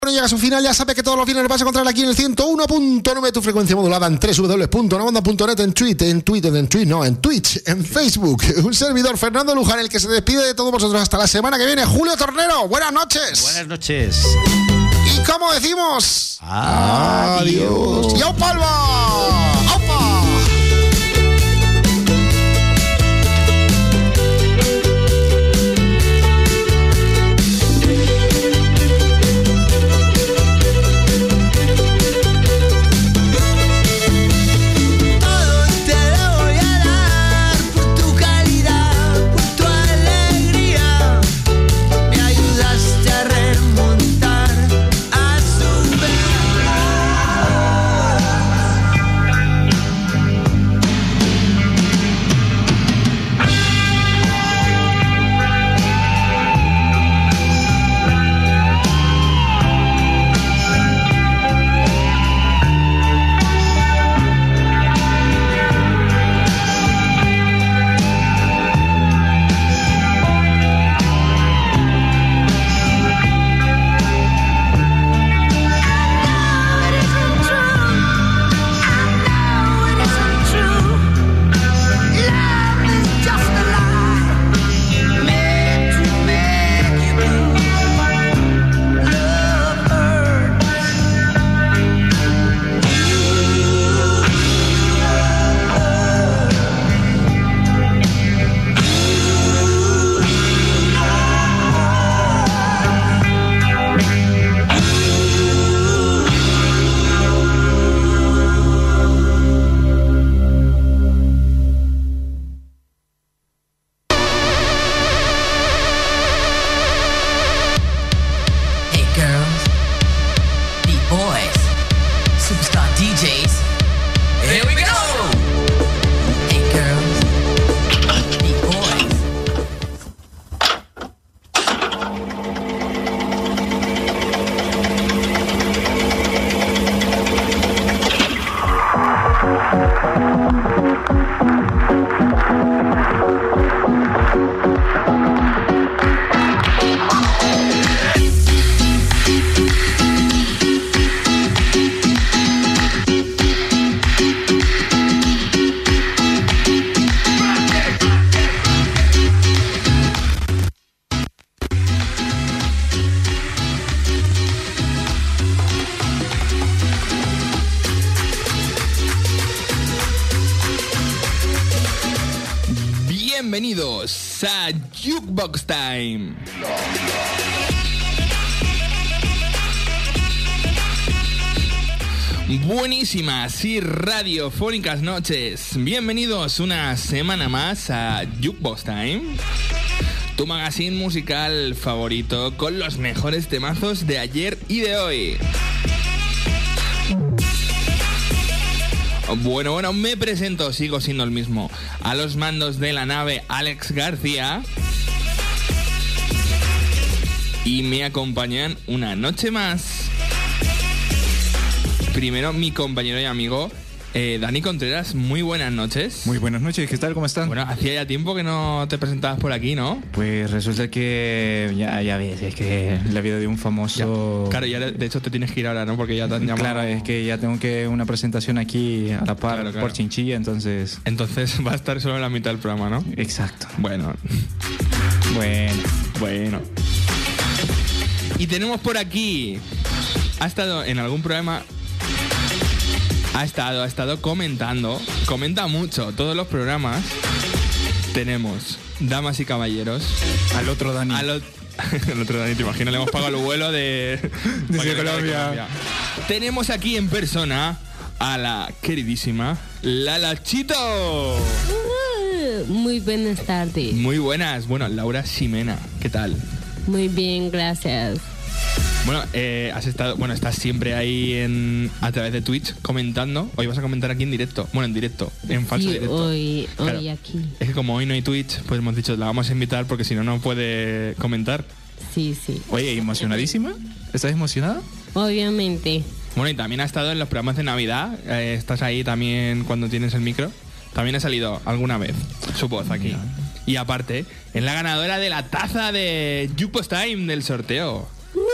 Bueno, llega a su final, ya sabe que todos los viernes vas a encontrar aquí en el 101.9 de tu frecuencia modulada en www.navanda.net, en Twitch, en Facebook. Un servidor, Fernando Luján, el que se despide de todos vosotros hasta la semana que viene. Julio Tornero, buenas noches. Buenas noches. Y como decimos, adiós. ¡Y aupa, Alba! ¡Aupa! Bienvenidos a Jukebox Time. Buenísimas y radiofónicas noches. Bienvenidos una semana más a Jukebox Time, tu magazine musical favorito con los mejores temazos de ayer y de hoy. Bueno, me presento, sigo siendo el mismo. A los mandos de la nave, Alex García. Y me acompañan una noche más. Primero, mi compañero y amigo, Dani Contreras. Muy buenas noches. Muy buenas noches, ¿qué tal? ¿Cómo están? Bueno, hacía ya tiempo que no te presentabas por aquí, ¿no? Pues resulta que ya ves, es que la vida de un famoso... Ya. Claro, ya de hecho te tienes que ir ahora, ¿no? Porque ya te han llamado... Claro, es que ya tengo que una presentación aquí a la par, claro. Por Chinchilla, entonces... Entonces va a estar solo en la mitad del programa, ¿no? Exacto. Bueno. Y tenemos por aquí... Ha estado en algún programa... Ha estado comentando, comenta mucho todos los programas. Tenemos damas y caballeros. Al otro Dani. El otro Dani, te imaginas, le hemos pagado el vuelo desde Colombia. Tenemos aquí en persona a la queridísima Lala Chito. Muy buenas tardes. Muy buenas. Bueno, Laura Ximena, ¿qué tal? Muy bien, gracias. Bueno, estás siempre ahí a través de Twitch comentando. Hoy vas a comentar aquí en directo. Bueno, en directo, en falso directo. Hoy aquí. Es que como hoy no hay Twitch, pues hemos dicho, la vamos a invitar porque si no, no puede comentar. Sí. Oye, ¿emocionadísima? ¿Estás emocionada? Obviamente. Bueno, y también ha estado en los programas de Navidad. Estás ahí también cuando tienes el micro. También ha salido alguna vez su voz aquí. Y aparte, es la ganadora de la taza de Jukebox Time del sorteo.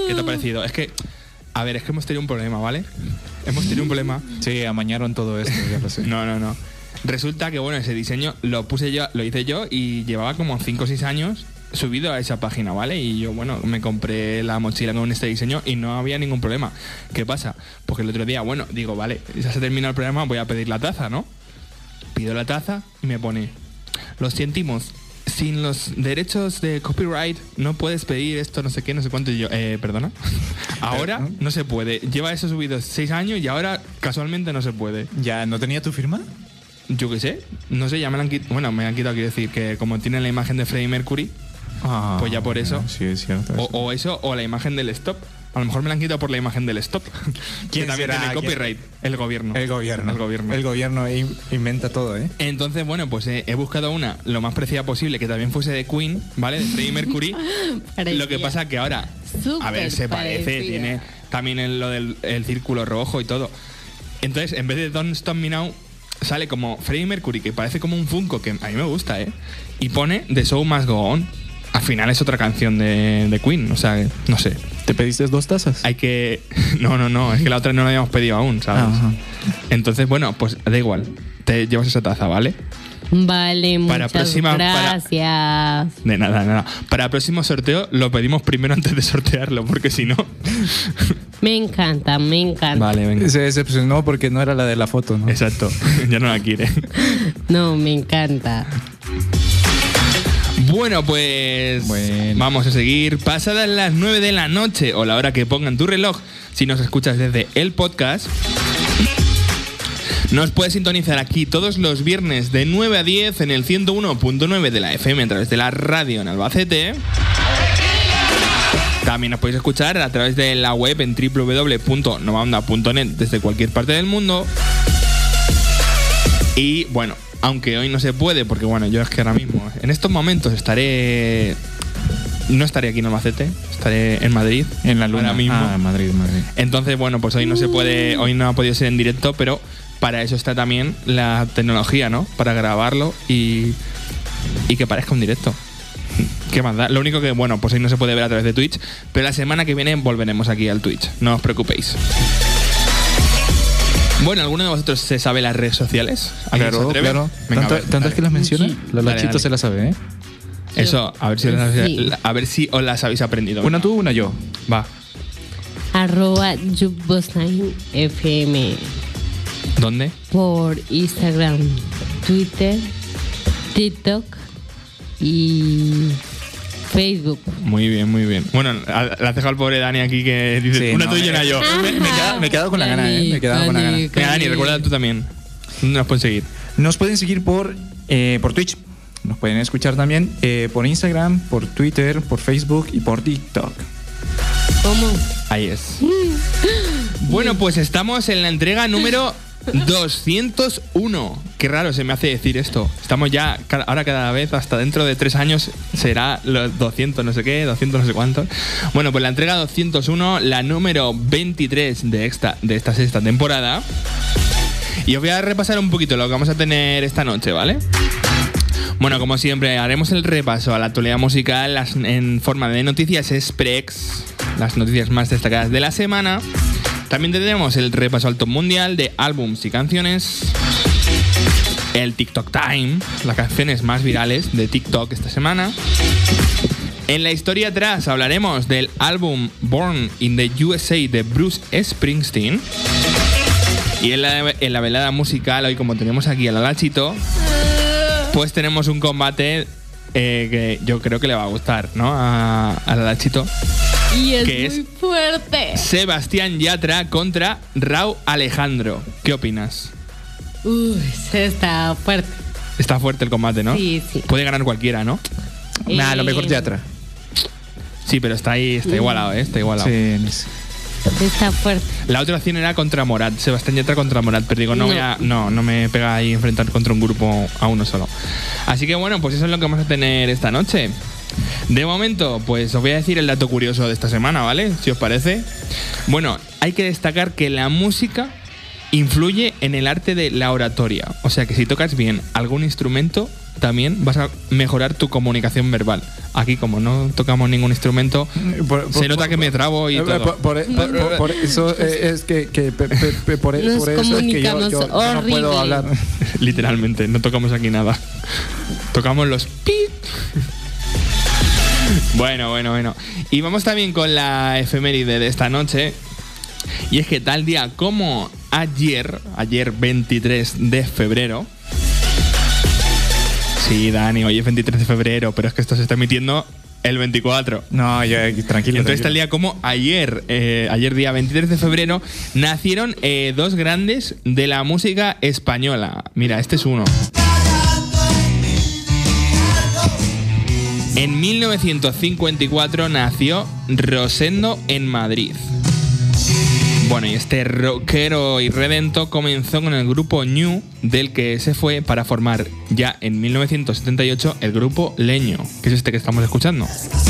¿Qué te ha parecido? Es que, a ver, es que hemos tenido un problema, ¿vale? Hemos tenido un problema. Sí, amañaron todo esto, ya lo sé. No. Resulta que, bueno, ese diseño lo hice yo y llevaba como 5 o 6 años subido a esa página, ¿vale? Y yo, bueno, me compré la mochila con este diseño y no había ningún problema. ¿Qué pasa? Porque el otro día, bueno, digo, vale, ya se termina el programa, voy a pedir la taza, ¿no? Pido la taza y me pone, lo sentimos, sin los derechos de copyright no puedes pedir esto, no sé qué, no sé cuánto. Y yo, perdona, ahora no se puede. Lleva eso subido 6 años y ahora casualmente no se puede. ¿Ya no tenía tu firma? Yo qué sé, no sé, ya me la han quitado. Bueno, me han quitado, quiero decir, que como tiene la imagen de Freddie Mercury, pues ya por eso. Sí, es cierto. O eso, o la imagen del stop. A lo mejor me la han quitado por la imagen del stop. ¿Quién que también será? tiene copyright. El gobierno. El gobierno. El gobierno inventa todo, ¿eh? Entonces, bueno, pues he buscado una lo más preciada posible que también fuese de Queen, ¿vale? De Freddie Mercury. Lo que pasa que ahora, a ver, se parece, parecida. tiene también lo del el círculo rojo y todo. Entonces, en vez de Don't Stop Me Now, sale como Freddie Mercury, que parece como un Funko, que a mí me gusta, ¿eh? Y pone The Show Must Go On. Al final es otra canción de Queen, o sea, no sé. ¿Te pediste 2 tazas? Hay que... No, es que la otra no la habíamos pedido aún, ¿sabes? Ajá. Entonces, bueno, pues da igual. Te llevas esa taza, ¿vale? Vale, Para muchas próxima- gracias. De nada. Para el próximo sorteo lo pedimos primero antes de sortearlo, porque si no... Me encanta. Vale, venga. Se decepcionó porque no era la de la foto, ¿no? Exacto, ya no la quiere. No, me encanta. Bueno, pues Bueno. vamos a seguir. Pasadas las 9 de la noche o la hora que pongan tu reloj, si nos escuchas desde el podcast, nos puedes sintonizar aquí todos los viernes de 9 a 10 en el 101.9 de la FM a través de la radio en Albacete. También nos podéis escuchar a través de la web en www.novaonda.net desde cualquier parte del mundo. Y bueno, aunque hoy no se puede, porque bueno, yo es que ahora mismo, en estos momentos no estaré aquí en Albacete, estaré en Madrid. En la luna. Ahora mismo. Madrid. Entonces, bueno, pues hoy no se puede, hoy no ha podido ser en directo, pero para eso está también la tecnología, ¿no? Para grabarlo y que parezca un directo. ¿Qué más da? Lo único que, bueno, pues hoy no se puede ver a través de Twitch, pero la semana que viene volveremos aquí al Twitch, no os preocupéis. Bueno, ¿alguno de vosotros se sabe las redes sociales? ¿Alguien se atreve? Claro. Venga, a ver, ¿Tantas que las menciona? Sí. La Dale, Lachito dale. se la sabe, ¿eh? Eso, a ver si, Sí. a ver si os las habéis aprendido. Una tú, una yo. Va. @jukebox9fm ¿Dónde? por Instagram, Twitter, TikTok y Facebook. Muy bien. Bueno, le has dejado al pobre Dani aquí que dice Sí, una no, tú y una yo. Me he quedado con la gana, ¿eh? Me he quedado con la gana. Venga, Dani, recuerda tú también. ¿Dónde nos pueden seguir? Nos pueden seguir por Twitch. Nos pueden escuchar también por Instagram, por Twitter, por Facebook y por TikTok. ¿Cómo? Ahí es. Bueno, pues estamos en la entrega número 201. Qué raro se me hace decir esto. Estamos ya, ahora cada vez, hasta dentro de 3 años, será los 200 no sé qué, 200 no sé cuántos. Bueno, pues la entrega 201, la número 23 de esta sexta temporada. Y os voy a repasar un poquito lo que vamos a tener esta noche, ¿vale? Bueno, como siempre, haremos el repaso a la actualidad musical en forma de noticias express, las noticias más destacadas de la semana. También tendremos el repaso al top mundial de álbums y canciones, el TikTok Time, las canciones más virales de TikTok esta semana. En la historia atrás hablaremos del álbum Born in the USA de Bruce Springsteen. Y en la velada musical, hoy como tenemos aquí a la Lachito, pues tenemos un combate que yo creo que le va a gustar, ¿no? A la Lachito. Y es ¿Qué muy es? fuerte. Sebastián Yatra contra Rauw Alejandro. ¿Qué opinas? Uy, se está fuerte. Está fuerte el combate, ¿no? Sí. Puede ganar cualquiera, ¿no? Nah, lo mejor Yatra. Sí, pero está ahí, está igualado, ¿eh? Está igualado. Sí. Está fuerte. La otra opción era contra Morat, Sebastián Yatra contra Morat, pero digo, no me pega ahí enfrentar contra un grupo a uno solo. Así que bueno, pues eso es lo que vamos a tener esta noche. De momento, pues os voy a decir el dato curioso de esta semana, ¿vale? Si os parece. Bueno, hay que destacar que la música influye en el arte de la oratoria. O sea que si tocas bien algún instrumento, también vas a mejorar tu comunicación verbal. Aquí, como no tocamos ningún instrumento, se nota que me trabo y todo. Por eso es que por eso es que yo no puedo hablar. Literalmente, no tocamos aquí nada. Tocamos los pi. Bueno. Y vamos también con la efeméride de esta noche. Y es que tal día como ayer 23 de febrero. Sí, Dani, hoy es 23 de febrero, pero es que esto se está emitiendo el 24. No, tranquilo. Entonces tal día como ayer día 23 de febrero, nacieron dos grandes de la música española. Mira, este es uno. En 1954 nació Rosendo en Madrid. Bueno, y este rockero irredento comenzó con el grupo Ñu, del que se fue para formar ya en 1978 el grupo Leño, que es este que estamos escuchando.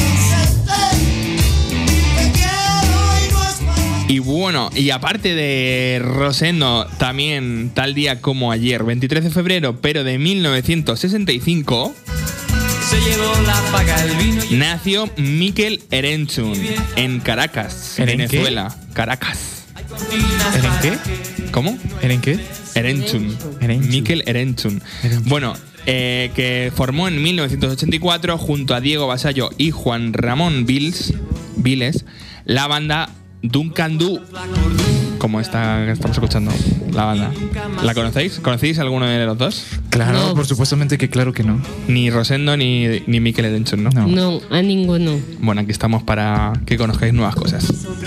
Y bueno, y aparte de Rosendo, también tal día como ayer, 23 de febrero, pero de 1965... nació Mikel Erenchun en Caracas, Venezuela. Caracas. ¿Eren qué? ¿Cómo? ¿Eren qué? Erenchun. Mikel Erenchun. Bueno, que formó en 1984 junto a Diego Vasallo y Juan Ramón Viles la banda Duncan Du. Como esta que estamos escuchando, la banda. ¿La conocéis? ¿Conocéis alguno de los dos? Claro, No. por supuestamente que claro que no. Ni Rosendo ni Mikel Erenchun, ¿no? No, a ninguno. Bueno, aquí estamos para que conozcáis nuevas cosas.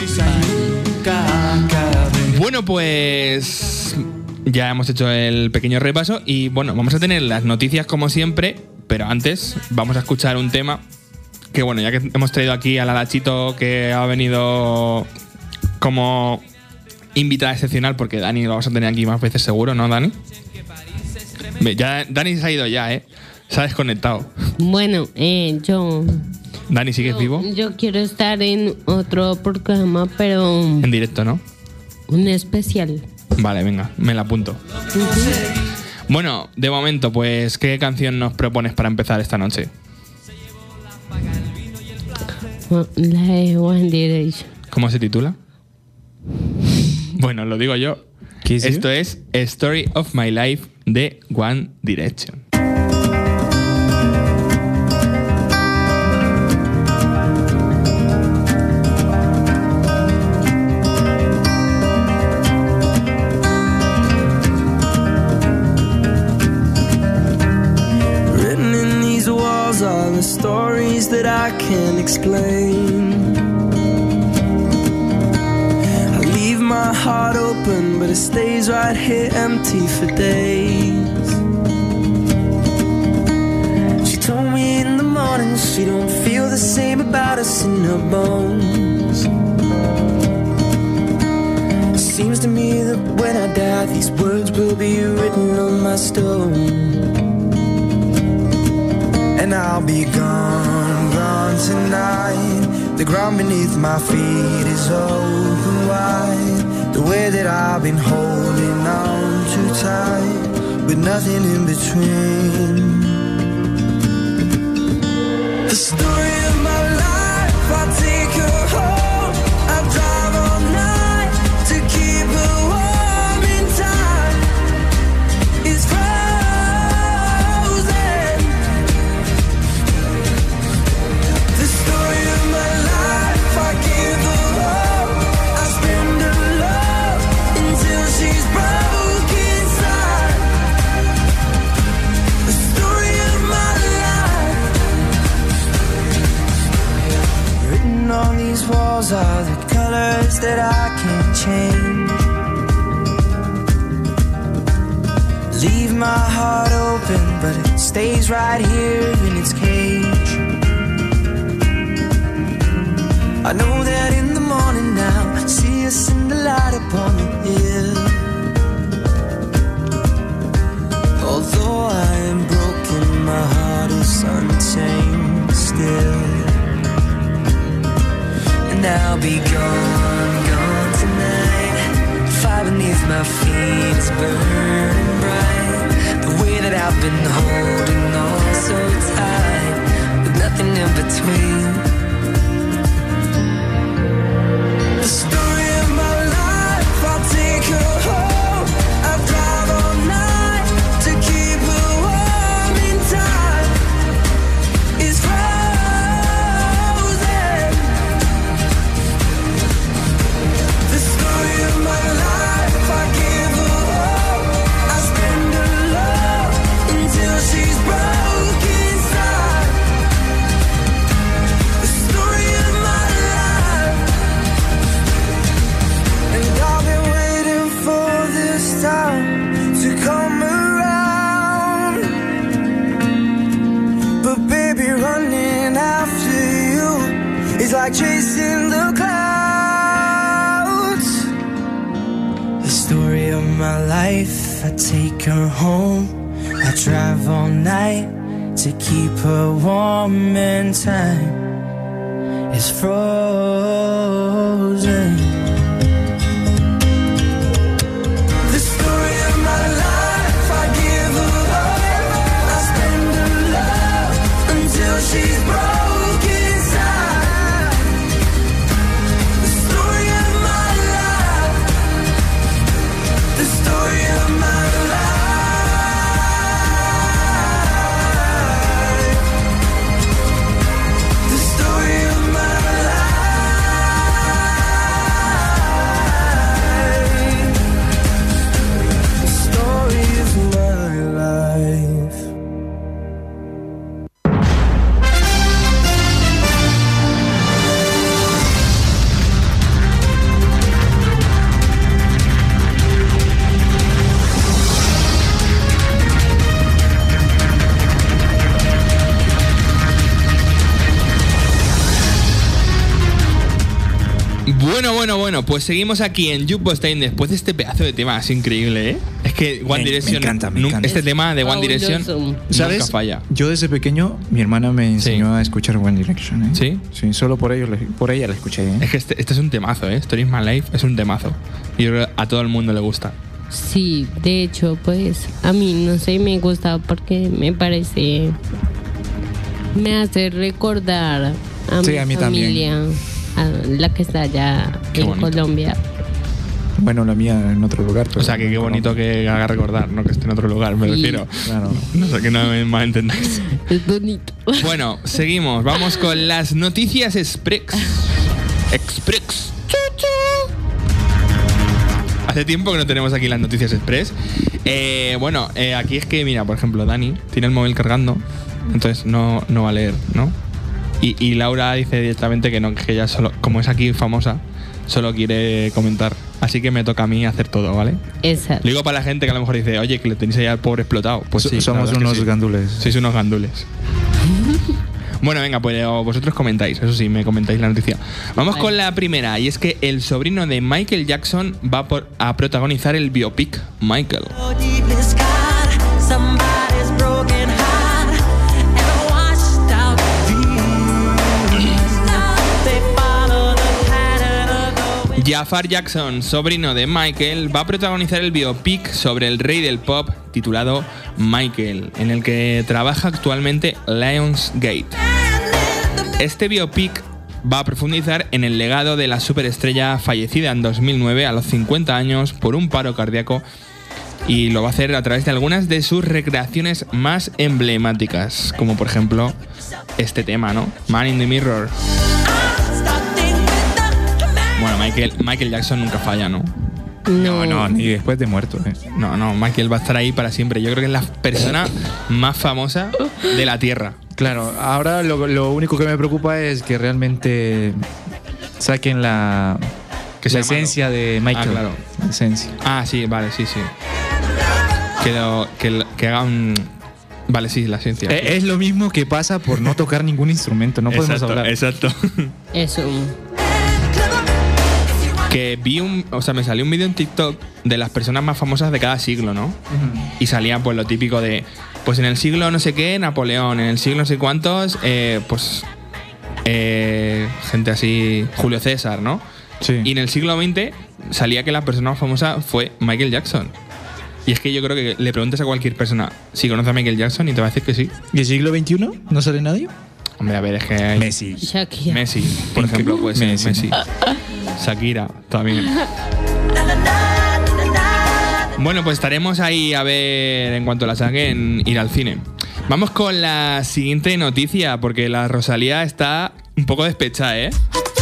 Bueno, pues ya hemos hecho el pequeño repaso y bueno, vamos a tener las noticias como siempre, pero antes vamos a escuchar un tema que bueno, ya que hemos traído aquí a la Lachito, que ha venido como invitada excepcional, porque Dani lo vamos a tener aquí más veces seguro, ¿no, Dani? Ya, Dani se ha ido ya, se ha desconectado. Bueno, yo Dani, ¿sigues vivo? Yo quiero estar en otro programa, pero En directo, ¿no? un especial. Vale, venga, me la apunto. Bueno, de momento, pues, ¿qué canción nos propones para empezar esta noche? La de One Direction. ¿Cómo se titula? Bueno, lo digo yo. Esto es A Story of My Life de One Direction. Written in these walls are the stories that I can't explain. I leave my heart open, but it stays right here empty for days. She told me in the morning she don't feel the same about us in her bones. Seems to me that when I die, these words will be written on my stone. And I'll be gone, gone tonight. The ground beneath my feet is open wide. The way that I've been holding on too tight, with nothing in between. The story of my life, I'll take her home. I'll drive all night to keep her warm in time. It's frozen. The story of my life, I give her all. I spend her love until she's broke inside. The story of my life. Written on these walls are the colors that I can't change. Leave my heart open, but it stays right here in its cage. I know that in the morning now, see us in the light upon the hill. Although I am broken, my heart is untamed still. And I'll be gone, gone tonight. Fire beneath my feet is burning bright. The way that I've been holding on nothing in between. The story of my life, I'll take her home. I'll drive all night to keep her warm in time. It's frozen. The story of my life, I give her hope. I spend her love until she's broken inside. The story of my life. And I've been waiting for this time to come around. But baby, running after you is like chasing the clouds. The story of my life, I take her home. I drive all night to keep her warm in time. It's frozen. The story of my life, I give her hope. I spend her love until she's broken inside. The story of my life. The story of my life. The story of my life. The story of my life. Bueno, pues seguimos aquí en Jukebox Time después de este pedazo de tema, es increíble, ¿eh? Es que One Direction, me encanta. este tema de One Direction Fabuloso. ¿Sabes? nunca falla. Yo desde pequeño, mi hermana me enseñó a escuchar One Direction. ¿eh? ¿Sí? Sí, solo por ella la escuché. ¿eh? Es que este es un temazo, ¿eh? Story of My Life es un temazo. Y yo creo que a todo el mundo le gusta. Sí, de hecho, pues a mí no sé, me gusta porque me parece, me hace recordar a Sí, mi a mí también. familia, a la que está allá Qué en bonito. Colombia. Bueno, la mía en otro lugar. Pero O sea, que qué bonito que haga recordar, no que esté en otro lugar, me Sí. refiero. Claro. No sé, que no me malentendáis. Es bonito. Bueno, seguimos. Vamos con las noticias Express. Express. Hace tiempo que no tenemos aquí las noticias Express. Aquí es que, mira, por ejemplo, Dani tiene el móvil cargando, entonces no va a leer, ¿no? Y Laura dice directamente que no, que ella solo, como es aquí famosa, solo quiere comentar. Así que me toca a mí hacer todo, ¿vale? Exacto. Lo digo para la gente que a lo mejor dice, oye, que le tenéis ahí al pobre explotado. Pues sí, la Somos verdad es que unos sí. gandules. Sois unos gandules. Bueno, venga, pues vosotros comentáis, eso sí, me comentáis la noticia. Vamos Vale. con la primera, y es que el sobrino de Michael Jackson va a protagonizar el biopic Michael. Jafar Jackson, sobrino de Michael, va a protagonizar el biopic sobre el rey del pop titulado Michael, en el que trabaja actualmente Lionsgate. Este biopic va a profundizar en el legado de la superestrella fallecida en 2009 a los 50 años por un paro cardíaco, y lo va a hacer a través de algunas de sus recreaciones más emblemáticas, como por ejemplo este tema, ¿no? Man in the Mirror. Bueno, Michael Jackson nunca falla, ¿no? No, ni después de muerto. No, Michael va a estar ahí para siempre. Yo creo que es la persona más famosa de la Tierra. Claro, ahora lo único que me preocupa es que realmente saquen la sea esencia de Michael. Ah, claro. La esencia. Ah, sí, vale, sí. Que hagan... Vale, sí, la esencia. Es lo mismo que pasa por no tocar ningún instrumento. No podemos hablar. Exacto. Eso. Que me salió un vídeo en TikTok de las personas más famosas de cada siglo, ¿no? Y salía pues lo típico de, pues en el siglo no sé qué, Napoleón, en el siglo no sé cuántos, gente así, Julio César, ¿no? Sí. Y en el siglo XX salía que la persona más famosa fue Michael Jackson. Y es que yo creo que le preguntas a cualquier persona si conoce a Michael Jackson y te va a decir que sí. ¿Y el siglo XXI? ¿No sale nadie? Hombre, a ver, es que hay... Messi. Shakira. Messi, por ejemplo, pues Messi. Shakira, también. Bueno, pues estaremos ahí a ver en cuanto la saquen ir al cine. Vamos con la siguiente noticia, porque la Rosalía está un poco despechada, ¿eh?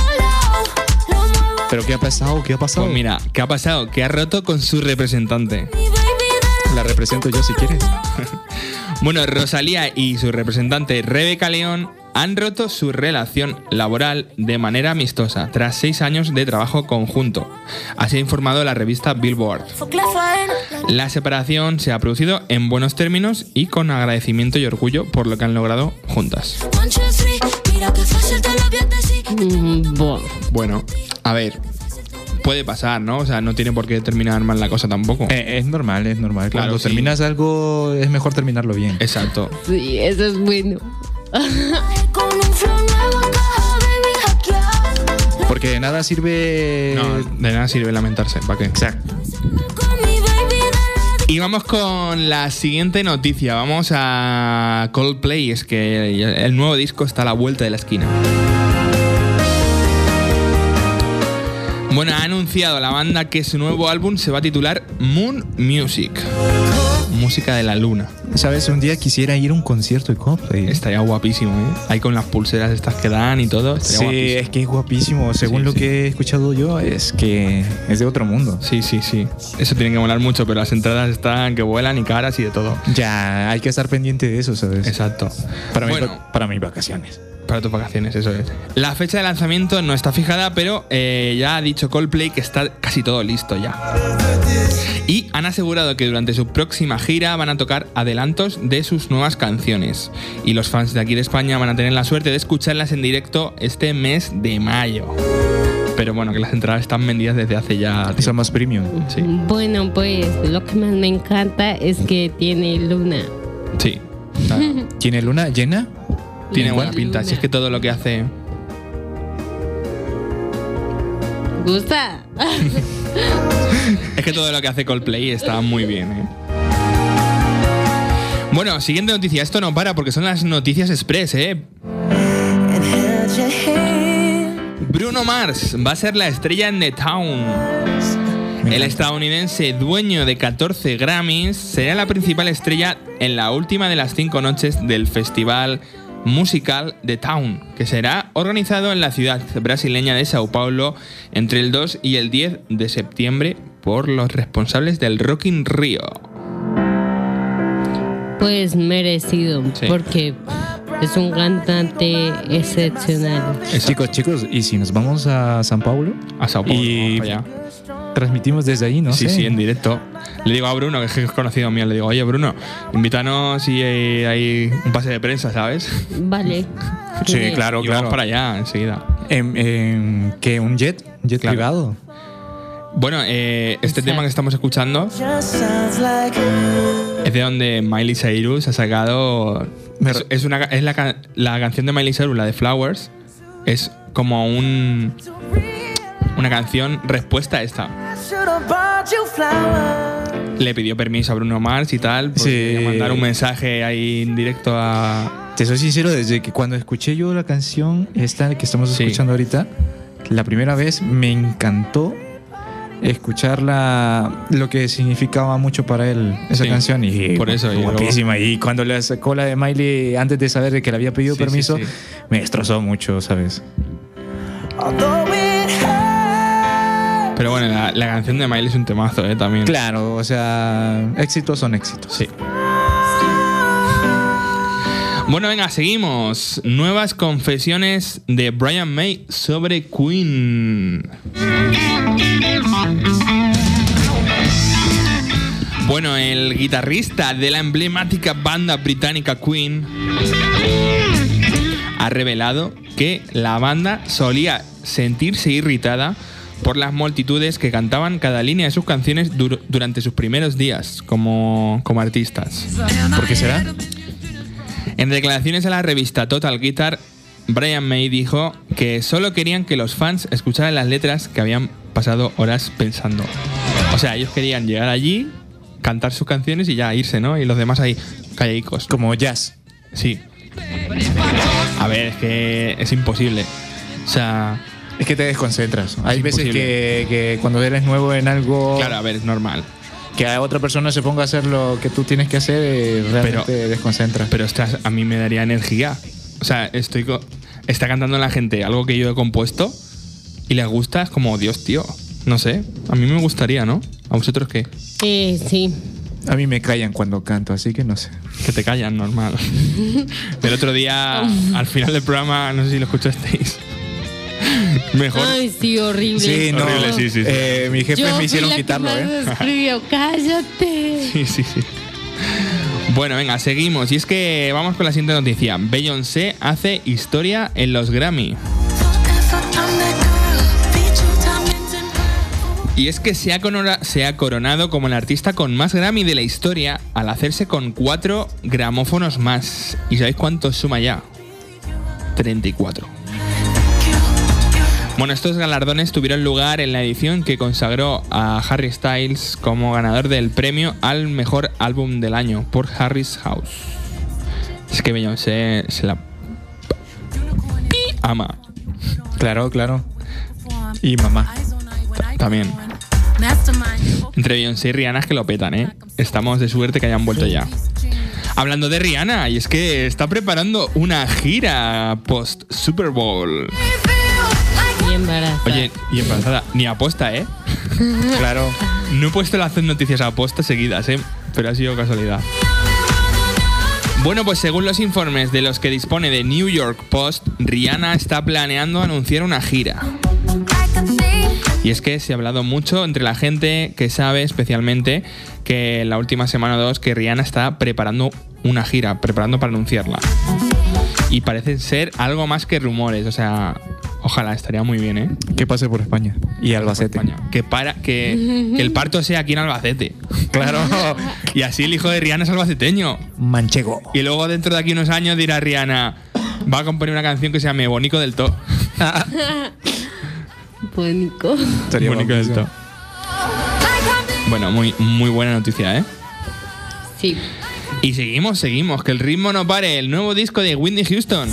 ¿Pero qué ha pasado? ¿Qué ha pasado? Pues mira, ¿qué ha pasado? Que ha roto con su representante. La represento yo si quieres. Bueno, Rosalía y su representante Rebeca León han roto su relación laboral de manera amistosa tras 6 años de trabajo conjunto. Así ha informado la revista Billboard. La separación se ha producido en buenos términos y con agradecimiento y orgullo por lo que han logrado juntas. Bueno, a ver, puede pasar, ¿no? O sea, no tiene por qué terminar mal la cosa tampoco. Es normal. Claro, Cuando sí. terminas algo, es mejor terminarlo bien. Exacto. Sí, eso es bueno. Porque de nada sirve... No, de nada sirve lamentarse, ¿para qué? Exacto. Y vamos con la siguiente noticia. Vamos a Coldplay. Es que el nuevo disco está a la vuelta de la esquina. Bueno, ha anunciado la banda que su nuevo álbum se va a titular Moon Music. Música de la luna. ¿Sabes? Un día quisiera ir a un concierto de Coldplay. Estaría guapísimo, ¿eh? Ahí con las pulseras estas que dan y todo. Sí, Estaría guapísimo. es que es guapísimo. Según Sí, lo sí. que he escuchado yo, es que es de otro mundo. Sí. Eso tiene que molar mucho, pero las entradas están que vuelan y caras y de todo. Ya, hay que estar pendiente de eso, ¿sabes? Exacto. Para mis vacaciones. Para tus vacaciones, eso es. La fecha de lanzamiento no está fijada, pero ya ha dicho Coldplay que está casi todo listo ya. Y han asegurado que durante su próxima gira van a tocar adelantos de sus nuevas canciones. Y los fans de aquí de España van a tener la suerte de escucharlas en directo este mes de mayo. Pero bueno, que las entradas están vendidas desde hace ya tiempo. Son más premium. Sí. Bueno, pues lo que más me encanta es que tiene luna. Sí. Claro. ¿Tiene luna llena? Tiene buena Luna. pinta. Si es que todo lo que hace... ¿Gusta? Es que todo lo que hace Coldplay está muy bien, ¿eh? Bueno, siguiente noticia. Esto no para porque son las noticias express, ¿eh? Bruno Mars va a ser la estrella en The Town. El estadounidense, dueño de 14 Grammys, será la principal estrella en la última de las 5 noches del festival musical The Town, que será organizado en la ciudad brasileña de Sao Paulo entre el 2 y el 10 de septiembre por los responsables del Rock in Rio. Pues merecido, Sí. porque es un cantante excepcional. Chicos, ¿y si nos vamos a San Paulo? A Sao Paulo, Y vamos para allá. transmitimos desde ahí, ¿no? Sí, sé. sí, en directo. Le digo a Bruno, que es conocido mío, le digo, oye Bruno, invítanos y hay un pase de prensa, ¿sabes? Vale. Sí, Genial. claro, Y vamos para allá enseguida. ¿Qué? ¿Un jet? ¿Jet Claro. privado? Bueno, este tema que estamos escuchando es de donde Miley Cyrus ha sacado... Es la canción de Miley Cyrus, la de Flowers, es como una canción respuesta a esta. Le pidió permiso a Bruno Mars y tal, por Sí. mandar un mensaje ahí en directo a... Te soy sincero, desde que cuando escuché yo la canción esta que estamos Sí. escuchando ahorita, la primera vez me encantó escucharla, lo que significaba mucho para él esa Sí, canción, y por eso, y luego- guapísima. Y cuando le sacó la de Miley antes de saber de que le había pedido Sí, permiso, sí, sí. me destrozó mucho, ¿sabes? Pero bueno, la canción de Miley es un temazo, también. Claro, o sea, éxitos son éxitos. Sí. Bueno, venga, seguimos. Nuevas confesiones de Brian May sobre Queen. Bueno, el guitarrista de la emblemática banda británica Queen ha revelado que la banda solía sentirse irritada por las multitudes que cantaban cada línea de sus canciones durante sus primeros días como artistas. ¿Por qué será? En declaraciones a la revista Total Guitar, Brian May dijo que solo querían que los fans escucharan las letras que habían pasado horas pensando. O sea, ellos querían llegar allí, cantar sus canciones y ya irse, ¿no? Y los demás ahí calladicos. Como jazz. Sí. A ver, es que es imposible. O sea... Es que te desconcentras. Hay veces imposible. que cuando eres nuevo en algo, Claro, a ver, es normal. que a otra persona se ponga a hacer lo que tú tienes que hacer, realmente te desconcentras. Pero ostras, a mí me daría energía. O sea, está cantando la gente algo que yo he compuesto y les gusta, es como, Dios, tío. No sé, a mí me gustaría, ¿no? ¿A vosotros qué? Sí. A mí me callan cuando canto, así que no sé. Que te callan, normal. El otro día, al final del programa, no sé si lo escuchasteis. Mejor. Ay, sí, horrible. Sí, no. Horrible, sí. Mis jefes Yo me hicieron fui la quitarlo, que más escribió, cállate. Sí. Bueno, venga, seguimos. Y es que vamos con la siguiente noticia. Beyoncé hace historia en los Grammy. Y es que se ha coronado como el artista con más Grammy de la historia al hacerse con 4 gramófonos más. ¿Y sabéis cuántos suma ya? 34. Bueno, estos galardones tuvieron lugar en la edición que consagró a Harry Styles como ganador del premio al mejor álbum del año por Harry's House. Es que Beyoncé se la ama. Claro. Y mamá. También. Entre Beyoncé y Rihanna es que lo petan, ¿eh? Estamos de suerte que hayan vuelto ya. Hablando de Rihanna, y es que está preparando una gira post Super Bowl. Y embarazada. Oye, y embarazada, ni aposta, ¿eh? Claro. No he puesto las noticias a aposta seguidas, ¿eh? Pero ha sido casualidad. Bueno, pues según los informes de los que dispone de New York Post, Rihanna está planeando anunciar una gira. Y es que se ha hablado mucho entre la gente que sabe especialmente que en la última semana o dos que Rihanna está preparando una gira, preparando para anunciarla. Y parece ser algo más que rumores, o sea, ojalá, estaría muy bien, ¿eh? Que pase por España y Albacete. España. Que el parto sea aquí en Albacete. Claro. Y así el hijo de Rihanna es albaceteño. Manchego. Y luego dentro de aquí unos años dirá Rihanna, va a componer una canción que se llame Bonico del To. Bonico. Bonico del To. Bueno, muy, muy buena noticia, ¿eh? Sí. Y seguimos, que el ritmo no pare. El nuevo disco de Whitney Houston.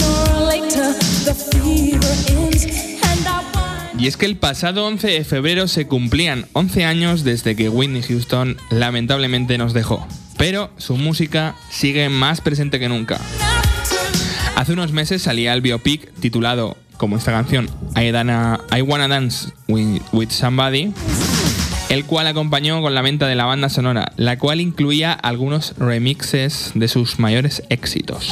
Y es que el pasado 11 de febrero se cumplían 11 años desde que Whitney Houston lamentablemente nos dejó. Pero su música sigue más presente que nunca. Hace unos meses salía el biopic titulado, como esta canción, I Wanna Dance with Somebody, el cual acompañó con la venta de la banda sonora, la cual incluía algunos remixes de sus mayores éxitos.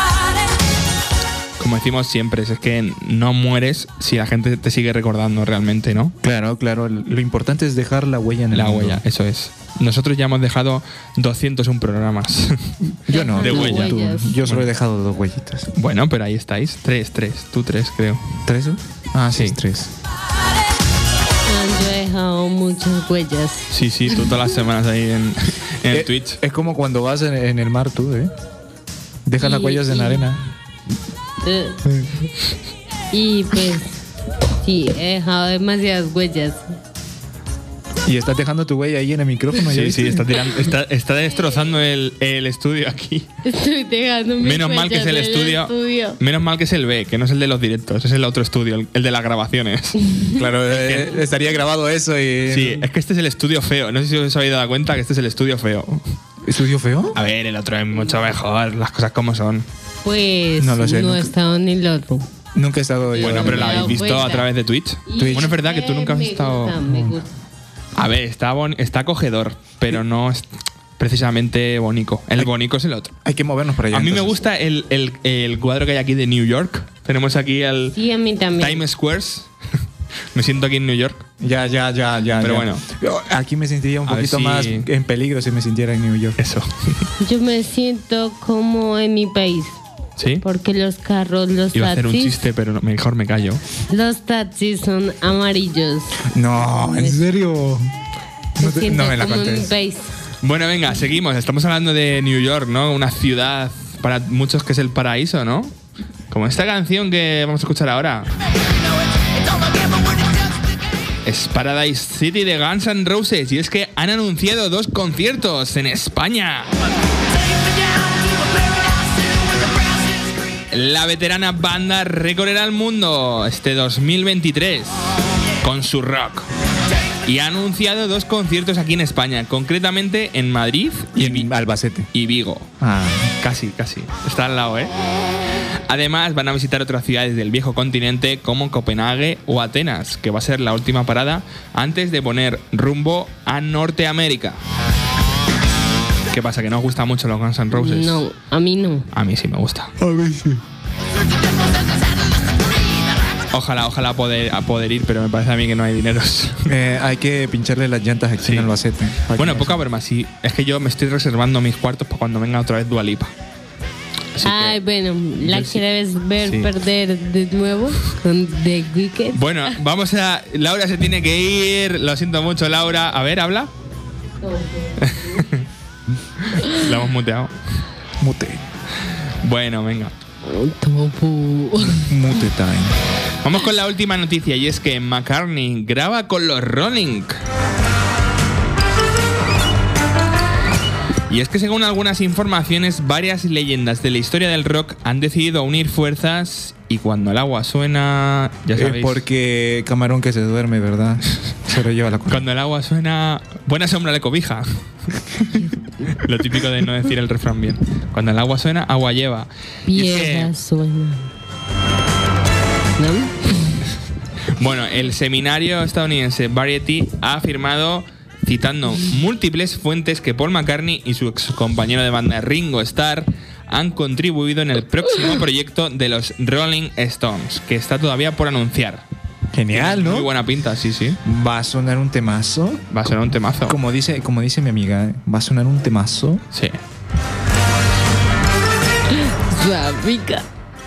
Como decimos siempre, es que no mueres si la gente te sigue recordando realmente, ¿no? Claro. Lo importante es dejar la huella en el La mundo. huella, eso es. Nosotros ya hemos dejado 201 programas. Yo no. De huella. Yo solo he dejado 2 huellitas. Bueno, pero ahí estáis. 3. Tú 3, creo. ¿3? Ah, sí, Sí. 3. Yo he dejado muchas huellas. Sí, tú todas las semanas ahí en Twitch. Es como cuando vas en el mar tú, ¿eh? Dejas las huellas en la arena. Y pues, sí, he dejado demasiadas huellas. Y estás dejando tu huella ahí en el micrófono. ¿ya Sí, viste? está destrozando el estudio aquí. Estoy dejando mis Menos mal que es el huellas en estudio. Menos mal que es el B, que no es el de los directos, es el otro estudio, el de las grabaciones. Claro, estaría grabado eso y... Sí, es que este es el estudio feo. No sé si os habéis dado cuenta que este es el estudio feo. ¿Estudio feo? A ver, el otro es mucho mejor, las cosas como son. Pues No lo sé, he nunca- estado en el otro. Nunca he estado yo. Bueno, pero la me he habéis dado visto cuenta. a través de Twitch. Y Bueno, es verdad que tú nunca has me estado... me gusta. A ver, está acogedor, pero no es precisamente bonito. El bonito es el otro. Hay que movernos por allá. A mí me entonces. gusta el cuadro que hay aquí de New York. Tenemos aquí el Sí, a mí también. Times Squares. Me siento aquí en New York. Ya. Pero bueno. Yo aquí me sentiría un A ver poquito si- más en peligro si me sintiera en New York. Eso. Yo me siento como en mi país. ¿Sí? Porque los carros, los Iba a hacer un taxis, chiste, pero mejor me callo. los taxis son amarillos. No, ¿en serio? Me siento No me la como en mi contés. país. Bueno, venga, seguimos. Estamos hablando de New York, ¿no? Una ciudad para muchos que es el paraíso, ¿no? Como esta canción que vamos a escuchar ahora. Es Paradise City de Guns N' Roses. Y es que han anunciado 2 conciertos en España. la veterana banda recorrerá el mundo este 2023 con su rock. Y ha anunciado 2 conciertos aquí en España, concretamente en Madrid Y en Albacete. y Vigo. Casi. Está al lado, ¿eh? Además, van a visitar otras ciudades del viejo continente como Copenhague o Atenas, que va a ser la última parada antes de poner rumbo a Norteamérica. ¿Qué pasa? ¿Que no os gusta mucho los Guns N' Roses? No, a mí no. A mí sí me gusta. A ver si. Ojalá poder ir, pero me parece a mí que no hay dineros. Hay que pincharle las llantas aquí Sí. en Albacete. Bueno, poca broma, sí. Es que yo me estoy reservando mis cuartos para cuando venga otra vez Dua Lipa. Así Ay, que- bueno, ¿la yo sí. quieres ver Sí. perder de nuevo con The Weeknd? Bueno, vamos a... Laura se tiene que ir. Lo siento mucho, Laura. A ver, habla. La hemos muteado. Mute. Bueno, venga. Topu. Mute time. Vamos con la última noticia y es que McCartney graba con los Rolling. Y es que según algunas informaciones, varias leyendas de la historia del rock han decidido unir fuerzas y cuando el agua suena... Ya sabéis. Porque camarón que se duerme, ¿verdad? Se lo lleva la cola. Cuando el agua suena, buena sombra le cobija. Lo típico de no decir el refrán bien. Cuando el agua suena, agua lleva. Y es que, Piedra suena. ¿No? bueno, el seminario estadounidense Variety ha afirmado, citando múltiples fuentes, que Paul McCartney y su ex compañero de banda Ringo Starr han contribuido en el próximo proyecto de los Rolling Stones, que está todavía por anunciar. Genial, ¿no? Muy buena pinta, sí. Va a sonar un temazo. Va a ser un temazo. Como dice mi amiga, va a sonar un temazo. Sí. Suavica.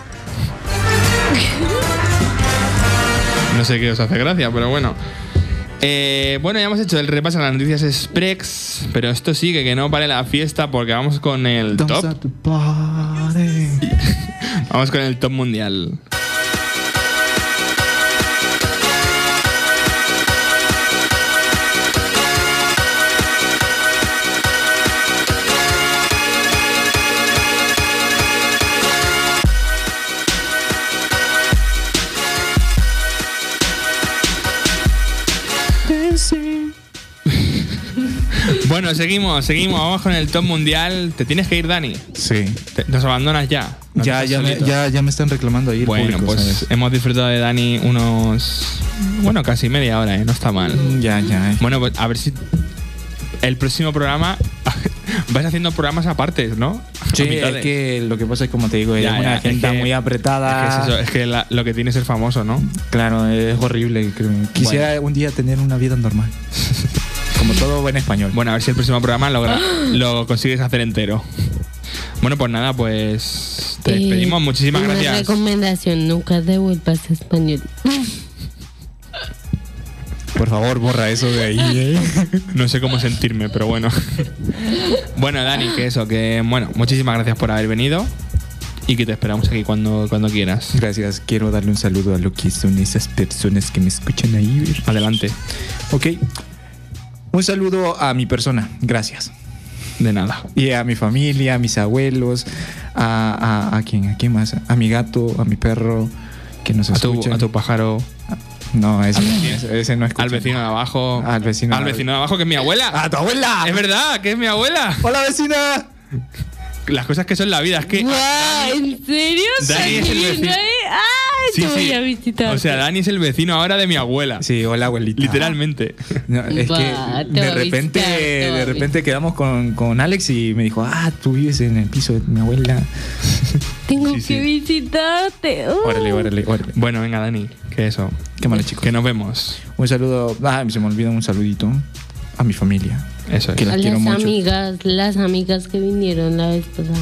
No sé qué os hace gracia, pero bueno. Bueno, ya hemos hecho el repaso a las noticias Express, pero esto sigue, que no pare la fiesta porque vamos con el top. Vamos con el top mundial. Bueno, seguimos. Vamos con el top mundial. ¿Te tienes que ir, Dani? Sí. ¿Nos abandonas ya? ¿Nos Ya dejas solito? me están reclamando ahí el Bueno, público, pues ¿sabes? hemos disfrutado de Dani unos... Bueno, casi media hora, ¿eh? No está mal. Ya. Bueno, pues a ver si el próximo programa vais haciendo programas apartes, ¿no? Sí, A mitades. es que lo que pasa es, como te digo, es Ya, una es agenda que- muy apretada. Es que es eso, es que lo que tiene es ser famoso, ¿no? Claro, es horrible. Quisiera un día tener una vida normal. Como todo buen español. Bueno, a ver si el próximo programa lo consigues hacer entero. Bueno, pues nada, pues te despedimos. Muchísimas una gracias. recomendación, nunca devuelvas español. Por favor, borra eso de ahí. No sé cómo sentirme, pero bueno. Bueno, Dani, bueno, muchísimas gracias por haber venido y que te esperamos aquí cuando quieras. Gracias. Quiero darle un saludo a lo que son esas personas que me escuchan ahí. Adelante. Ok. Un saludo a mi persona. Gracias. De nada. Y a mi familia, a mis abuelos, a quién más, a mi gato, a mi perro, que nos escuchan. A tu pájaro, No, ese no escucha. al vecino de abajo. Al vecino de abajo, que es mi abuela. ¡A tu abuela! Es verdad, que es mi abuela. ¡Hola, vecina! Las cosas que son la vida, es que... Guau, ¿en serio? Dani es el vecino. Ay, Sí, te voy sí. a visitar. O sea, Dani es el vecino ahora de mi abuela. Sí, hola, abuelita. Literalmente. No, es Va, que te de voy a visitar, te voy a repente quedamos con Alex y me dijo, tú vives en el piso de mi abuela. Tengo Sí, sí. que visitarte. Órale. Bueno, venga, Dani, que eso. Qué malo, chicos. Que nos vemos. Un saludo, se me olvidó un saludito a mi familia. Eso es. Que A las quiero mucho. las amigas que vinieron la vez pasada.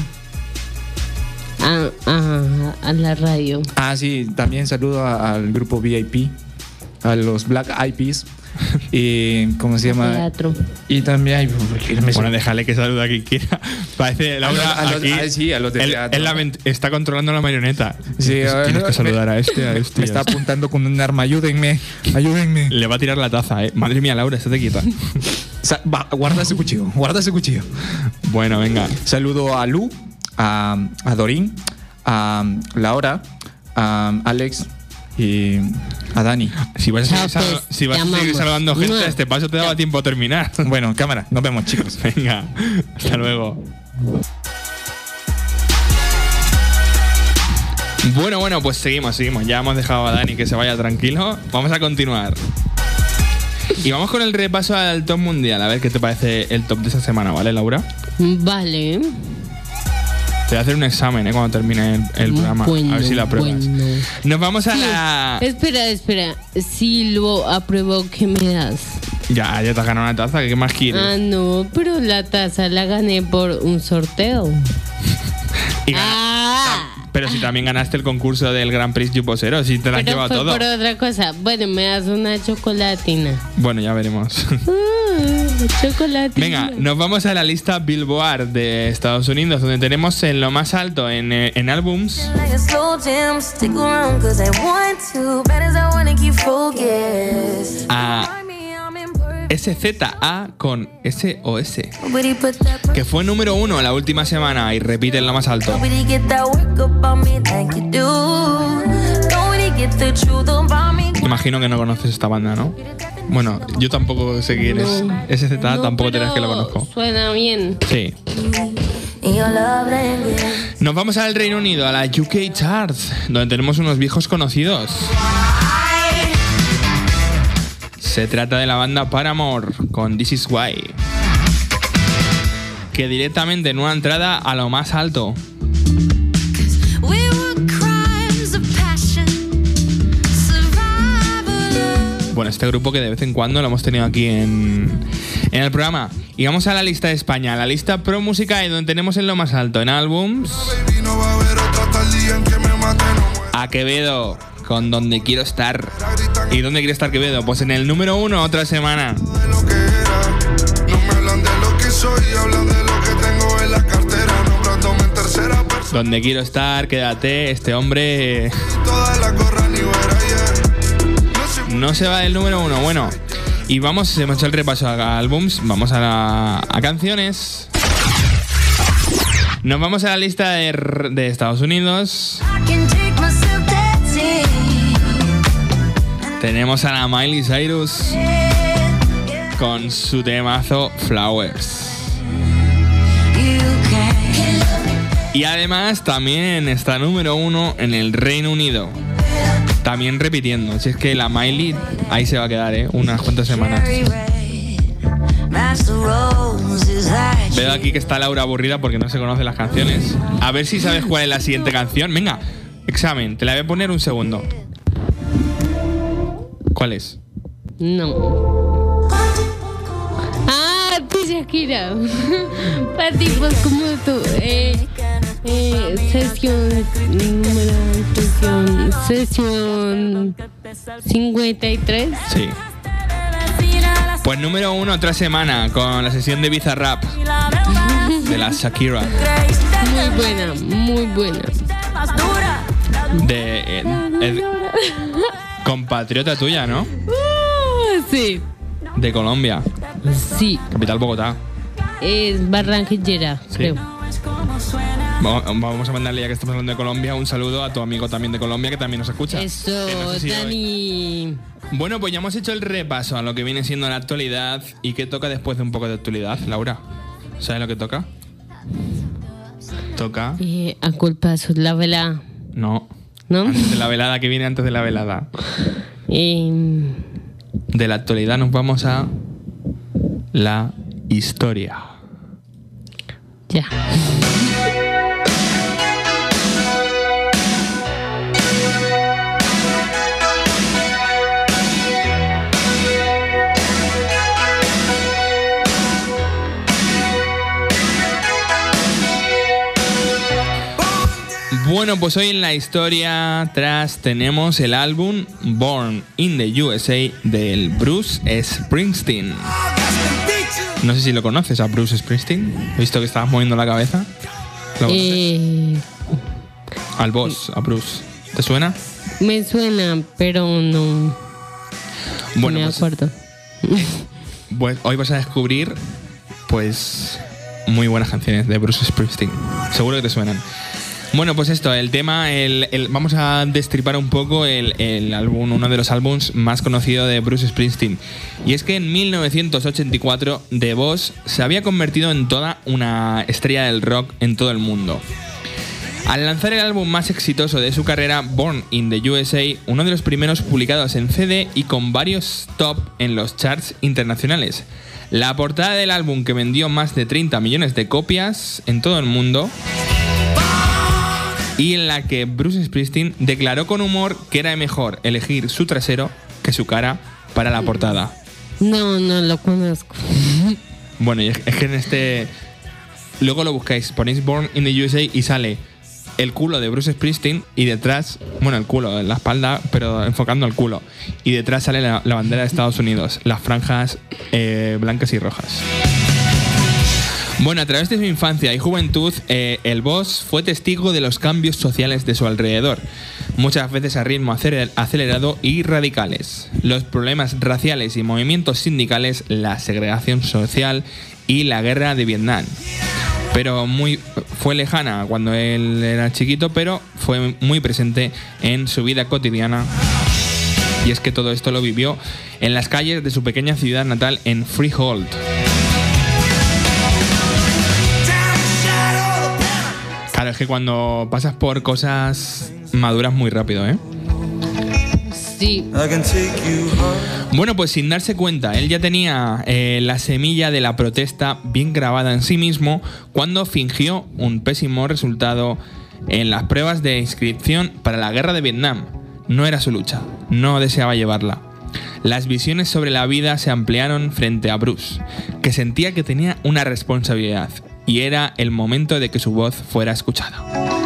A la radio. Sí, también saludo al grupo VIP, a los Black Eyed Peas. Y ¿cómo se llama? Teatro. Y también Bueno, déjale que saluda a quien quiera. Parece Laura a los- aquí. sí, a los de él teatro. está controlando la marioneta. Sí, Tienes que saludar a este. me está apuntando con un arma. Ayúdenme. Le va a tirar la taza, ¿eh? Madre mía, Laura, estate quieta. Guarda ese cuchillo. Bueno, venga. Saludo a Lu, a Dorín, a Laura, a Alex y a Dani. Si vas a Chao, seguir, pues, si vas a seguir llamamos. saludando gente, Mua. a este paso te daba Chao. tiempo a terminar. Bueno, cámara, nos vemos, chicos. Venga, hasta luego. Bueno, pues seguimos. Ya hemos dejado a Dani que se vaya tranquilo. Vamos a continuar. Y vamos con el repaso al top mundial. A ver qué te parece el top de esta semana, ¿vale, Laura? Vale. Te voy a hacer un examen cuando termine el programa. Bueno, a ver si lo apruebas. bueno. Nos vamos a Sí. la... Espera. Si lo apruebo, ¿qué me das? Ya te has ganado una taza. ¿Qué más quieres? Ah, no, pero la taza la gané por un sorteo. Y gana- Pero si también ganaste el concurso del Grand Prix Jupposero, si te lo has Pero llevado fue todo. por otra cosa. Bueno, me das una chocolatina. Bueno, ya veremos. Chocolatina. Venga, nos vamos a la lista Billboard de Estados Unidos, donde tenemos en lo más alto en álbums Like a slow jam, stick around 'cause I want to. Bad as I wanna keep focus. a Remind me I'm important. SZA con SOS, Nobody put that que fue número 1 la última semana y repite en lo más alto. Nobody get that work up on me like you do. Nobody get the truth about me. Imagino que no conoces esta banda, ¿no? Bueno, yo tampoco sé quién es. SZA No, tampoco te pero creas que lo conozco. Suena bien. Sí. In your love language. Nos vamos al Reino Unido, a la UK Charts, donde tenemos unos viejos conocidos. Se trata de la banda Paramore con This Is Why, que directamente en una entrada a lo más alto. We were crimes of passion. Survival. Bueno, este grupo que de vez en cuando lo hemos tenido aquí en el programa. Y vamos a la lista de España, la lista Pro Música, y donde tenemos en lo más alto en álbums Baby, no va a haber otra hasta el día en que me mate, no muera. a Quevedo con Donde Quiero Estar. ¿Y dónde quiere estar Quevedo? Pues en el número 1 otra semana. De lo que era, no me hablan de lo que soy, hablan de lo que tengo en la cartera, nombrándome en tercera persona. Donde quiero estar, quédate, este hombre Todas las gorras ni fuera ayer. No sé no se va del número 1. Bueno, y vamos, hemos hecho el repaso a álbums, vamos a canciones. Nos vamos a la lista de Estados Unidos. I can take myself dancing. Tenemos a la Miley Cyrus con su temazo Flowers. You can. Y además también está número 1 en el Reino Unido. También repitiendo. Si es que la Miley ahí se va a quedar, unas cuantas semanas. Cherry red. Master roses. Veo aquí que está Laura aburrida porque no se conoce las canciones. A ver si sabes cuál es la siguiente canción. Venga, examen. Te la voy a poner un segundo. ¿Cuál es? No. Ah, tú Shakira. Para tipos como tú. Sesión 53. Sí. Pues número 1 otra semana con la sesión de Bizarrap de la Shakira. Muy buena. De compatriota tuya, ¿no? Sí. De Colombia, Sí. capital Bogotá. Es barranquillera, Sí. creo. Vamos a mandarle, ya que estamos hablando de Colombia, un saludo a tu amigo también de Colombia que también nos escucha. Eso, Que no sé si hoy- Dani. Bueno, pues ya hemos hecho el repaso a lo que viene siendo la actualidad. ¿Y qué toca después de un poco de actualidad, Laura? ¿Sabes lo que toca? Toca... A culpa de la vela, No. ¿no? Antes de la velada, que viene antes de la velada. Eh, De la actualidad nos vamos a la historia. ya. Bueno, pues hoy en la historia atrás tenemos el álbum Born in the USA del Bruce Springsteen. No sé si lo conoces a Bruce Springsteen. He visto que estabas moviendo la cabeza. ¿Lo conoces? Al boss, a Bruce. ¿Te suena? Me suena, pero no Bueno, me pues, acuerdo. pues hoy vas a descubrir, pues, muy buenas canciones de Bruce Springsteen. Seguro que te suenan. Bueno, pues esto, el tema, vamos a destripar un poco el álbum, uno de los álbums más conocidos de Bruce Springsteen. Y es que en 1984 The Boss se había convertido en toda una estrella del rock en todo el mundo. Al lanzar el álbum más exitoso de su carrera, Born in the USA, uno de los primeros publicados en CD y con varios top en los charts internacionales. La portada del álbum, que vendió más de 30 millones de copias en todo el mundo, y en la que Bruce Springsteen declaró con humor que era mejor elegir su trasero que su cara para la portada. No lo conozco. Bueno, y es que en este... Luego lo buscáis, ponéis Born in the USA y sale el culo de Bruce Springsteen y detrás, bueno, el culo, la espalda, pero enfocando al culo. Y detrás sale la bandera de Estados Unidos, las franjas blancas y rojas. Bueno, a través de su infancia y juventud, el Boss fue testigo de los cambios sociales de su alrededor, muchas veces a ritmo acelerado y radicales. Los problemas raciales y movimientos sindicales, la segregación social y la guerra de Vietnam. Pero fue lejana cuando él era chiquito, pero fue muy presente en su vida cotidiana. Y es que todo esto lo vivió en las calles de su pequeña ciudad natal en Freehold. Claro, es que cuando pasas por cosas maduras muy rápido, ¿eh? Sí. Bueno, pues sin darse cuenta, él ya tenía la semilla de la protesta bien grabada en sí mismo cuando fingió un pésimo resultado en las pruebas de inscripción para la guerra de Vietnam. No era su lucha, no deseaba llevarla. Las visiones sobre la vida se ampliaron frente a Bruce, que sentía que tenía una responsabilidad y era el momento de que su voz fuera escuchada.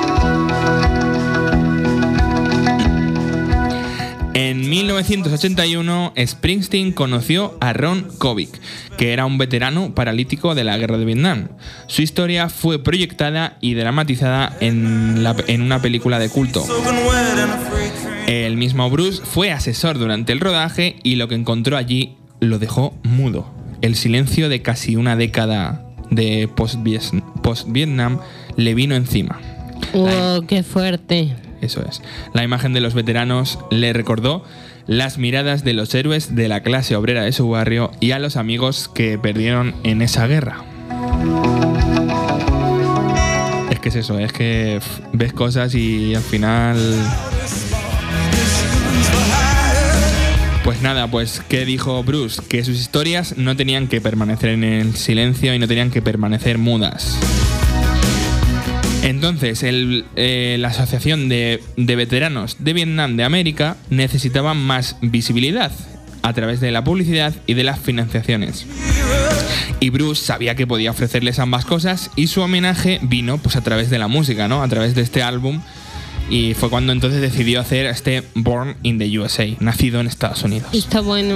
En 1981, Springsteen conoció a Ron Kovic, que era un veterano paralítico de la guerra de Vietnam. Su historia fue proyectada y dramatizada en una película de culto. El mismo Bruce fue asesor durante el rodaje y lo que encontró allí lo dejó mudo. El silencio de casi una década de post-Vietnam le vino encima. ¡Oh, qué fuerte! Eso es. La imagen de los veteranos le recordó las miradas de los héroes de la clase obrera de su barrio y a los amigos que perdieron en esa guerra. Es que es eso, es que ves cosas y al final... Pues nada, pues ¿qué dijo Bruce? Que sus historias no tenían que permanecer en el silencio y no tenían que permanecer mudas. Entonces, la Asociación de Veteranos de Vietnam de América necesitaba más visibilidad a través de la publicidad y de las financiaciones. Y Bruce sabía que podía ofrecerles ambas cosas y su homenaje vino pues a través de la música, ¿no? A través de este álbum. Y fue cuando entonces decidió hacer este Born in the USA, nacido en Estados Unidos. Está bueno.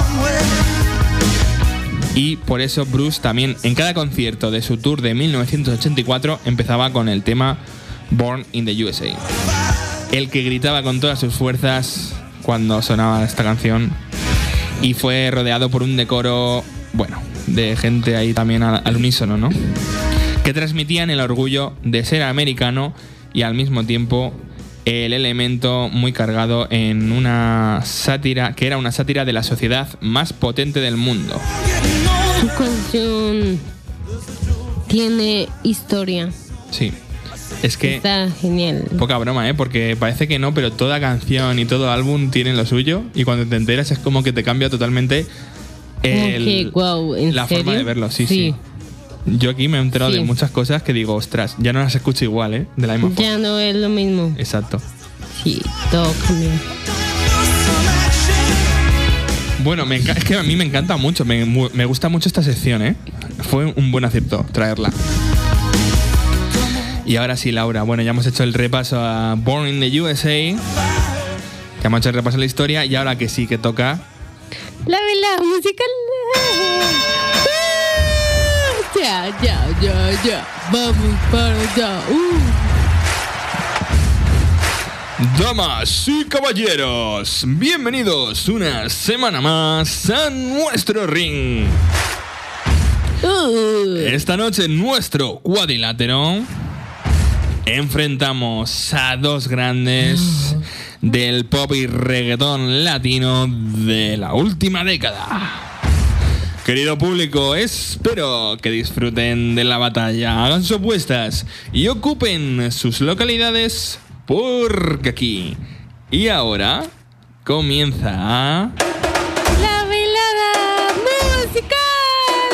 Y por eso Bruce también en cada concierto de su tour de 1984 empezaba con el tema Born in the USA. El que gritaba con todas sus fuerzas cuando sonaba esta canción. Y fue rodeado por un decoro, bueno, de gente ahí también al unísono, ¿no? Que transmitían el orgullo de ser americano y al mismo tiempo el elemento muy cargado en una sátira, que era una sátira de la sociedad más potente del mundo. Su canción tiene historia. Sí. Es que está genial. Poca broma, porque parece que no, pero toda canción y todo álbum tiene lo suyo y cuando te enteras es como que te cambia totalmente la forma de verlo. Sí. Yo aquí me he enterado de muchas cosas que digo, ostras, ya no las escucho igual, de la misma forma. Ya no es lo mismo. Exacto. Sí, todo cambia. Bueno, es que a mí me encanta mucho, me gusta mucho esta sección, Fue un buen acierto traerla. Y ahora sí, Laura, bueno, ya hemos hecho el repaso a Born in the USA, ya hemos hecho el repaso a la historia y ahora que sí que toca... La vela musical. Ya. Vamos para allá. Damas y caballeros, bienvenidos una semana más a nuestro ring. Esta noche en nuestro cuadrilátero enfrentamos a dos grandes del pop y reggaetón latino de la última década. Querido público, espero que disfruten de la batalla, hagan sus apuestas y ocupen sus localidades, porque aquí y ahora comienza La velada musical.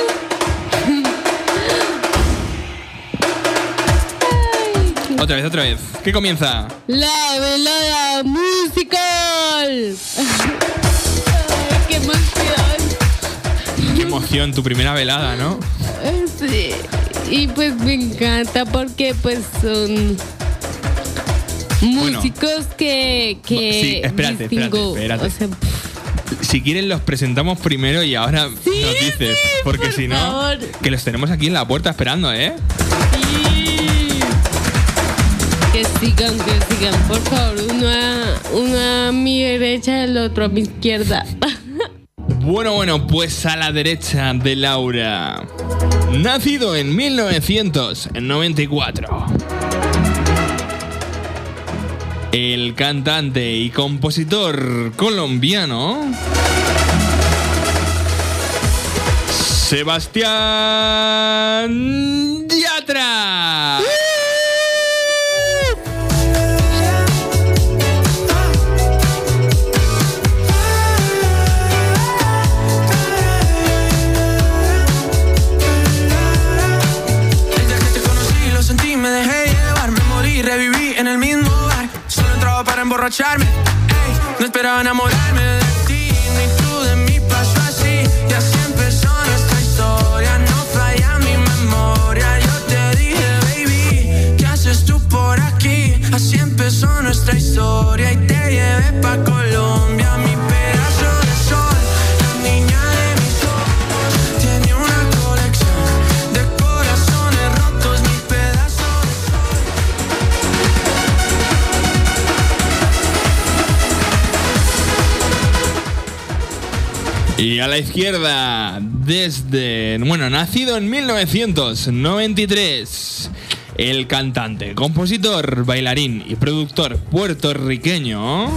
Otra vez, ¿qué comienza? La velada musical. Ay, qué emoción. Qué emoción, tu primera velada, ¿no? Sí. Y pues me encanta porque pues son músicos que sí, espérate. O sea, si quieren los presentamos primero y ahora nos dices, porque si no, favor. que los tenemos aquí en la puerta esperando, ¿eh? Sí. Que sigan, por favor. Una a mi derecha, el otro a mi izquierda. Bueno, pues a la derecha de Laura. Nacido en 1994. El cantante y compositor colombiano Sebastián Yatra. Emborracharme, ey, no esperaba enamorarme de ti, ni tú de mí, pasó así, y así empezó nuestra historia, no falla mi memoria, yo te dije, baby, ¿qué haces tú por aquí? Así empezó nuestra historia y te llevé pa' Colombia, mi pedazo de sol, la niña de mis ojos, tiene una colección de corazones rotos, mi pedazo de sol. Y a la izquierda, nacido en 1993, el cantante, compositor, bailarín y productor puertorriqueño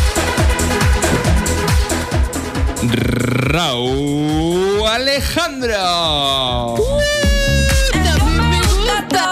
Raúl Alejandro. También me gusta.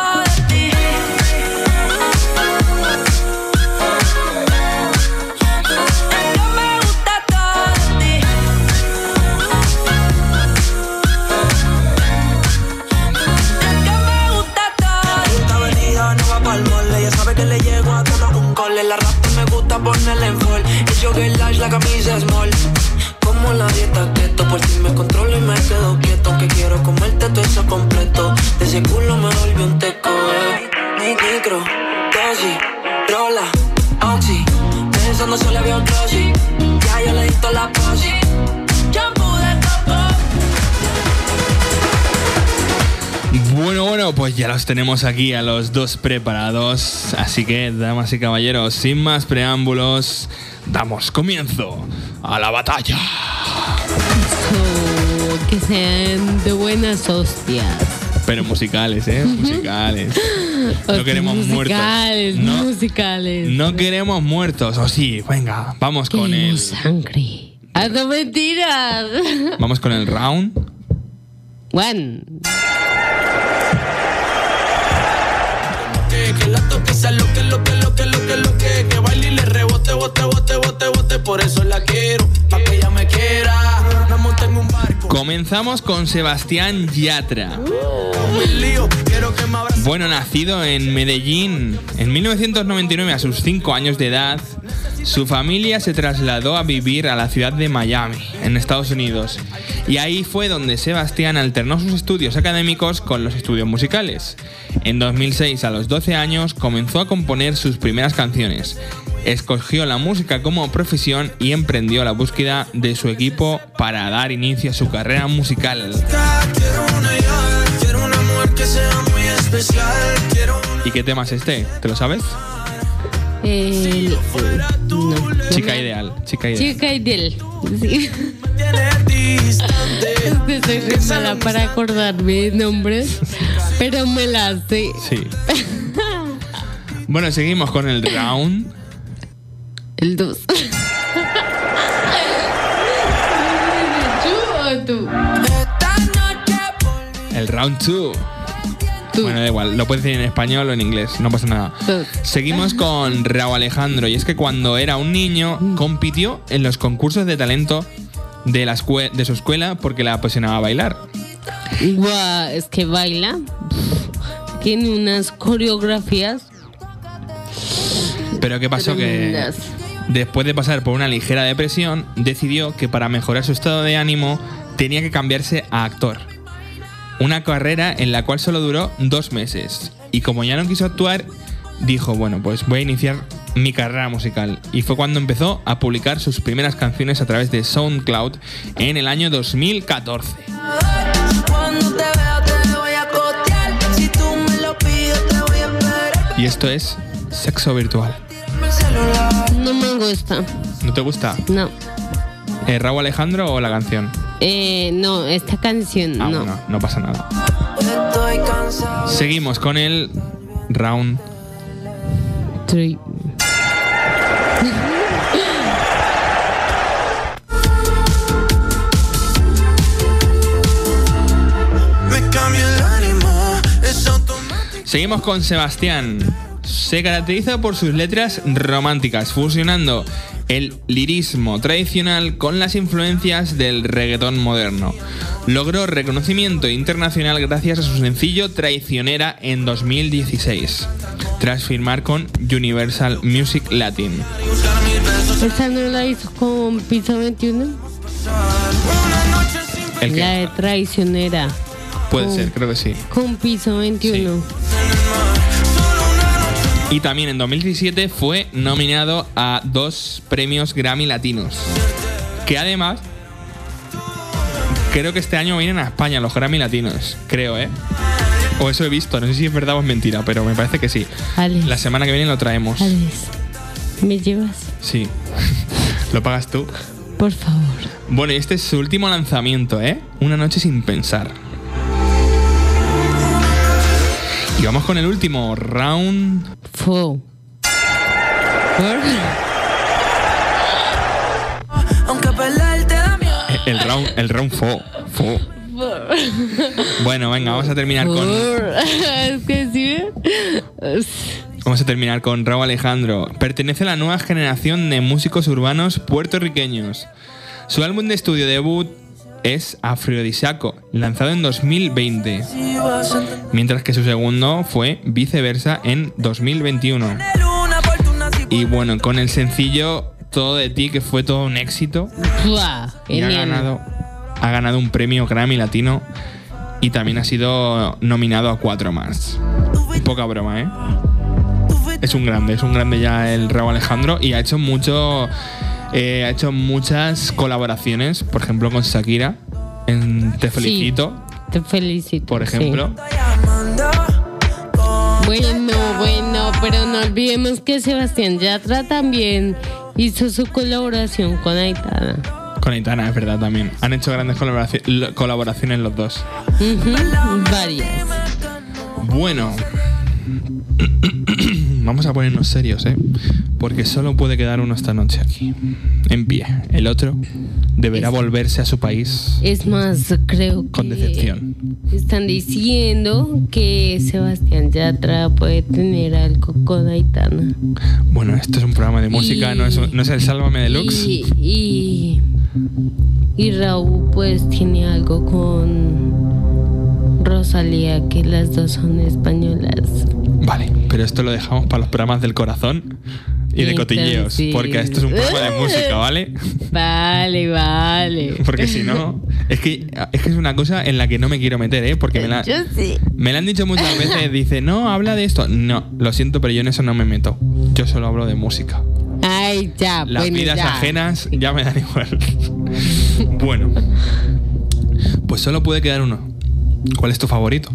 Que le llego a todo un cole. La rasta me gusta ponerle en fall. El jogger large, la camisa small. Como la dieta keto, por si me controlo y me quedo quieto. Que quiero comerte todo eso completo. De ese culo me volvió un teco, Mi micro, dosis, rola, oxi. Pensando solo había un glossy. Ya yo le di toda la posi. Shampoo de coco. Bueno, pues ya los tenemos aquí a los dos preparados. Así que, damas y caballeros, sin más preámbulos, damos comienzo a la batalla. Que sean de buenas hostias. Pero musicales, musicales. No queremos musicales, muertos. Musicales. No queremos muertos. O sí, venga, vamos con el... sangre. ¡Ah, no, mentiras! Vamos con el round. One. Que la toque sea lo que baile y le rebote, bote, por eso la quiero, pa' que ella me quiera, me monte en un barco. Comenzamos con Sebastián Yatra. Bueno, nacido en Medellín en 1999 a sus 5 años de edad, su familia se trasladó a vivir a la ciudad de Miami, en Estados Unidos. Y ahí fue donde Sebastián alternó sus estudios académicos con los estudios musicales. En 2006, a los 12 años, comenzó a componer sus primeras canciones. Escogió la música como profesión y emprendió la búsqueda de su equipo para dar inicio a su carrera musical. ¿Y qué tema es este? ¿Te lo sabes? No. Chica ideal. Chica ideal. Sí. Soy re mala para acordarme de nombres, pero me la sé. Sí. Bueno, seguimos con el round. El 2. El round 2. Bueno, da igual, lo puedes decir en español o en inglés, no pasa nada. Seguimos con Rauw Alejandro, y es que cuando era un niño compitió en los concursos de talento de su escuela porque le apasionaba bailar. Guau, es que baila. Tiene unas coreografías. Pero ¿qué pasó? Tremendas. Que después de pasar por una ligera depresión, decidió que para mejorar su estado de ánimo tenía que cambiarse a actor. Una carrera en la cual solo duró 2 meses. Y como ya no quiso actuar, dijo, bueno, pues voy a iniciar mi carrera musical. Y fue cuando empezó a publicar sus primeras canciones a través de SoundCloud en el año 2014. Y esto es Sexo Virtual. No me gusta. ¿No te gusta? No. ¿Rauw Alejandro o la canción? No, esta canción no. Bueno, no pasa nada. Seguimos con el round 3. Seguimos con Sebastián. Se caracteriza por sus letras románticas, fusionando el lirismo tradicional con las influencias del reggaetón moderno. Logró reconocimiento internacional gracias a su sencillo Traicionera en 2016, tras firmar con Universal Music Latin. ¿Esa no la hizo con Piso 21? ¿El qué? La de Traicionera. Puede ser, creo que sí. Con Piso 21. Sí. Y también en 2017 fue nominado a 2 premios Grammy Latinos. Que además, creo que este año vienen a España los Grammy Latinos. Creo, ¿eh? O eso he visto. No sé si es verdad o es mentira, pero me parece que sí. Alex. La semana que viene lo traemos. Alex, ¿me llevas? Sí. ¿Lo pagas tú? Por favor. Bueno, y este es su último lanzamiento, ¿eh? Una noche sin pensar. Y vamos con el último round. Fo. El round fo. Bueno, venga, vamos a terminar con. Es que sí. Vamos a terminar con Rauw Alejandro. Pertenece a la nueva generación de músicos urbanos puertorriqueños. Su álbum de estudio debut es Afrodisíaco, lanzado en 2020, mientras que su segundo fue Viceversa en 2021. Y bueno, con el sencillo Todo de ti, que fue todo un éxito, y ha ganado un premio Grammy Latino y también ha sido nominado a 4 más. Poca broma, ¿eh? Es un grande ya el Rauw Alejandro, y ha hecho muchas colaboraciones, por ejemplo con Shakira en Te Felicito. Sí, Te Felicito. Por ejemplo. Sí. Bueno, pero no olvidemos que Sebastián Yatra también hizo su colaboración con Aitana. Con Aitana, es verdad, también. Han hecho grandes colaboraciones los dos. Varias. Bueno. Vamos a ponernos serios, ¿eh? Porque solo puede quedar uno esta noche aquí, en pie. El otro deberá volverse a su país. Es más, creo que con decepción. Están diciendo que Sebastián Yatra puede tener algo con Aitana. Bueno, esto es un programa de música, no es el Sálvame Deluxe. Y Rauw pues tiene algo con Rosalía, que las dos son españolas. Vale, pero esto lo dejamos para los programas del corazón y de cotilleos, sí. Porque esto es un programa de música, ¿vale? Vale. Porque si no, es que es una cosa en la que no me quiero meter, ¿eh? Porque me la han dicho muchas veces, dice, no, habla de esto. No, lo siento, pero yo en eso no me meto. Yo solo hablo de música. Ay, ya, Las vidas ajenas ya me dan igual. Bueno, pues solo puede quedar uno. ¿Cuál es tu favorito?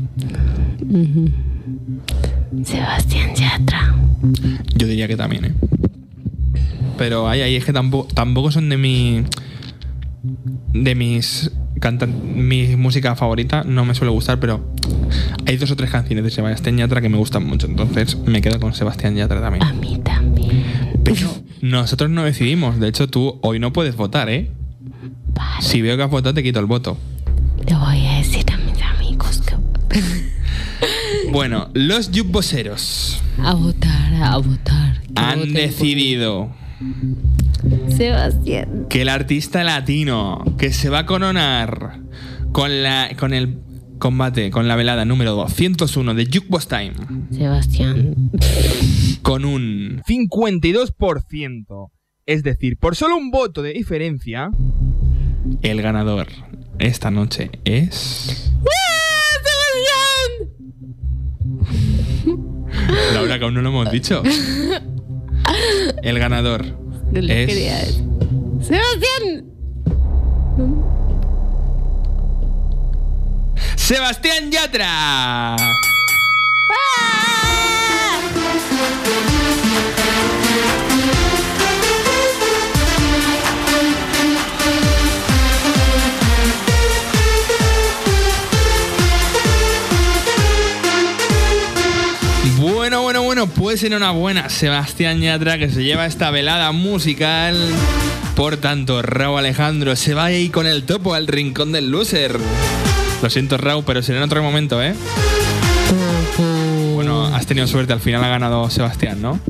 Sebastián Yatra. Yo diría que también, ¿eh? Pero es que tampoco son de mis cantan mi música favorita, no me suele gustar, pero hay 2 o 3 canciones de Sebastián Yatra que me gustan mucho, entonces me quedo con Sebastián Yatra también. A mí también. Pero nosotros no decidimos, de hecho tú hoy no puedes votar, ¿eh? Vale. Si veo que has votado te quito el voto. Le voy a decir a mis amigos que... Bueno, los jukeboxeros A votar. Que han voten decidido por mí. Sebastián. que el artista latino que se va a coronar con el combate, con la velada número 201 de Jukebox Time, Sebastián. con un 52%, es decir, por solo un voto de diferencia, el ganador esta noche es... Laura, que aún no lo hemos dicho. El ganador No lo es... quería decir. ¡Sebastián! ¡Sebastián Yatra! Bueno, pues enhorabuena Sebastián Yatra, que se lleva esta velada musical. Por tanto, Raúl Alejandro se va ahí con el topo al rincón del loser. Lo siento, Raúl, pero será en otro momento, ¿eh? Bueno, has tenido suerte, al final ha ganado Sebastián, ¿no?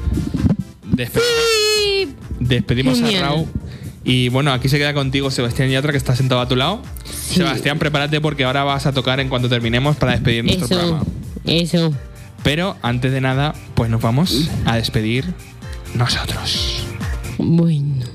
Despedimos a Genial. Raúl. Y bueno, aquí se queda contigo Sebastián Yatra, que está sentado a tu lado. Sí. Sebastián, prepárate porque ahora vas a tocar en cuanto terminemos para despedir nuestro programa. Eso. Pero antes de nada, pues nos vamos a despedir nosotros. Bueno.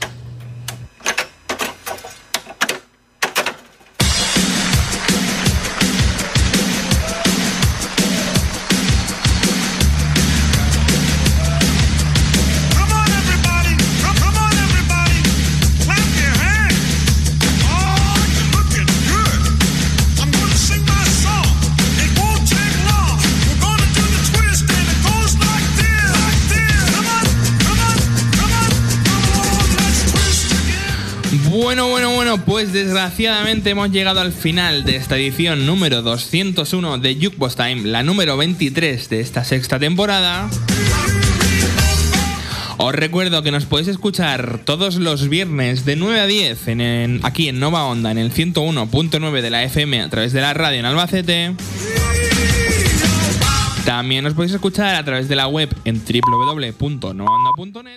Come on, everybody. Come on, everybody. Clap your hands. Oh, you're looking good. I'm going to sing my song. It won't take long. We're going to do the twist, and it goes like this. Like this. Come on, come on, come on, come on. Let's twist again. Bueno, pues desgraciadamente hemos llegado al final de esta edición número 201 de Jukebox Time, la número 23 de esta sexta temporada. Os recuerdo que nos podéis escuchar todos los viernes de 9 a 10 aquí en Nova Onda, en el 101.9 de la FM a través de la radio en Albacete. También nos podéis escuchar a través de la web en www.novaonda.net.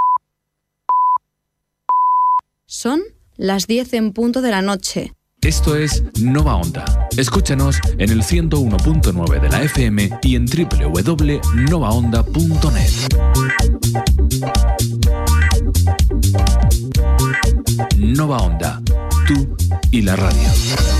Son las 10 en punto de la noche. Esto es Nova Onda. Escúchanos en el 101.9 de la FM y en www.novaonda.net. Nova Onda, tú y la radio.